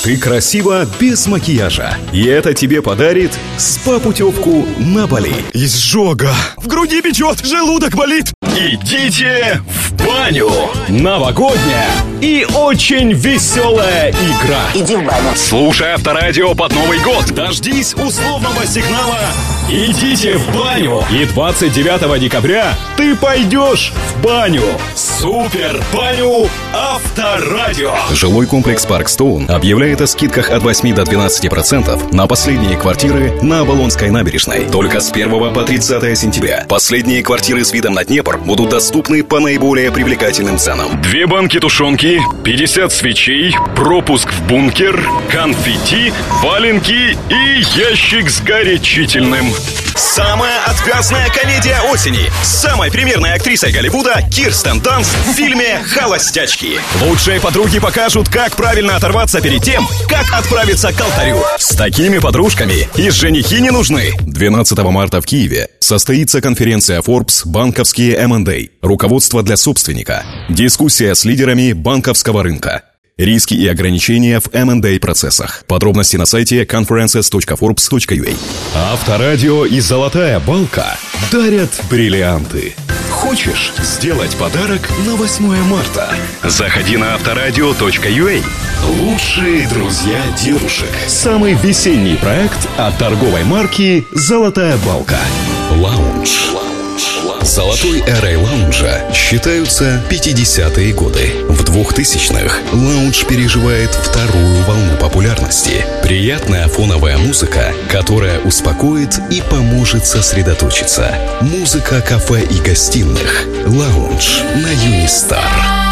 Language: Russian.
Ты красива без макияжа. И это тебе подарит СПА-путевку на Бали. Изжога. В груди печет, желудок болит. Идите в баню. Новогодняя и очень веселая игра. Иди в баню. Слушай Авторадио под Новый год. Дождись условного сигнала. Идите в баню. И 29 декабря ты пойдешь в баню. Супер баню Авторадио. Жилой комплекс Паркстоун объявляет о скидках от 8 до 12% на последние квартиры на Оболонской набережной. Только с 1 по 30 сентября. Последние квартиры с видом на Днепр будут доступны по наиболее привлекательным ценам. 2 банки тушенки, 50 свечей, пропуск в бункер, конфетти, валенки и ящик с горячительным. Самая отвязная комедия осени. С самой премьерной актрисой Голливуда Кирстен Данст в фильме «Холостячки». Лучшие подруги покажут, как правильно оторваться перед тем, как отправиться к алтарю. С такими подружками и женихи не нужны. 12 марта в Киеве состоится конференция Forbes «Банковские M&A. Руководство для собственника». Дискуссия с лидерами банковского рынка. Риски и ограничения в M&A процессах. Подробности на сайте conferences.forbes.ua. Авторадио и «Золотая балка» дарят бриллианты. Хочешь сделать подарок на 8 марта? Заходи на авторадио.ua. Лучшие друзья девушек. Самый весенний проект от торговой марки «Золотая балка». Лаунж. Золотой эрой лаунжа считаются 50-е годы. В 2000-х лаунж переживает вторую волну популярности. Приятная фоновая музыка, которая успокоит и поможет сосредоточиться. Музыка кафе и гостиных. Лаунж на Юнистар.